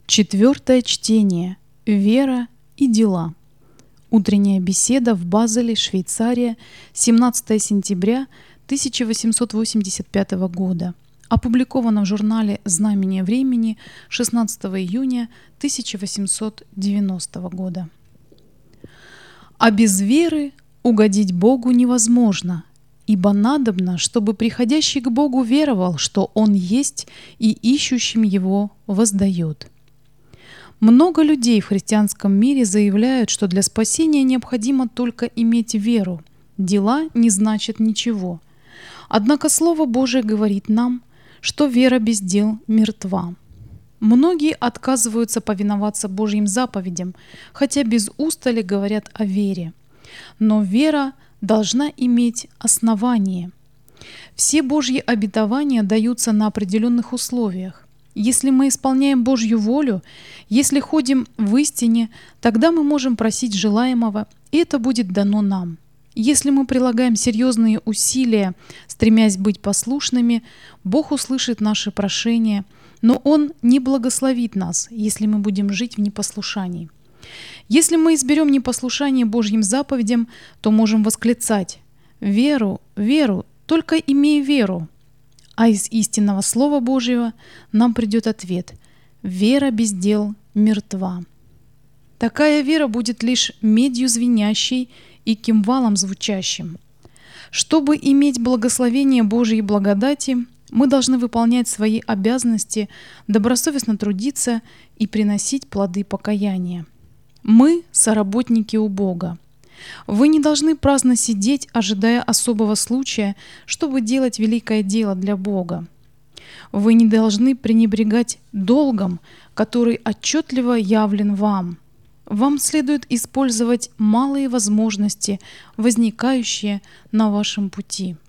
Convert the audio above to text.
Четвертое чтение. Вера и дела. Утренняя беседа в Базеле, Швейцария, 17 сентября 1885 года. Опубликовано в журнале «Знамение времени» 16 июня 1890 года. А без веры угодить Богу невозможно, ибо надобно, чтобы приходящий к Богу веровал, что Он есть, и ищущим Его воздает. Много людей в христианском мире заявляют, что для спасения необходимо только иметь веру. Дела не значат ничего. Однако Слово Божие говорит нам, что вера без дел мертва. Многие отказываются повиноваться Божьим заповедям, хотя без устали говорят о вере. Но вера должна иметь основание. Все Божьи обетования даются на определенных условиях. Если мы исполняем Божью волю, если ходим в истине, тогда мы можем просить желаемого, и это будет дано нам. Если мы прилагаем серьезные усилия, стремясь быть послушными, Бог услышит наши прошения, но Он не благословит нас, если мы будем жить в непослушании. Если мы изберем непослушание Божьим заповедям, то можем восклицать: «Веру, веру, только имей веру». А из истинного Слова Божьего нам придет ответ: «Вера без дел мертва». Такая вера будет лишь медью звенящей и кимвалом звучащим. Чтобы иметь благословение Божьей благодати, мы должны выполнять свои обязанности, добросовестно трудиться и приносить плоды покаяния. Мы – соработники у Бога. Вы не должны праздно сидеть, ожидая особого случая, чтобы делать великое дело для Бога. Вы не должны пренебрегать долгом, который отчетливо явлен вам. Вам следует использовать малые возможности, возникающие на вашем пути.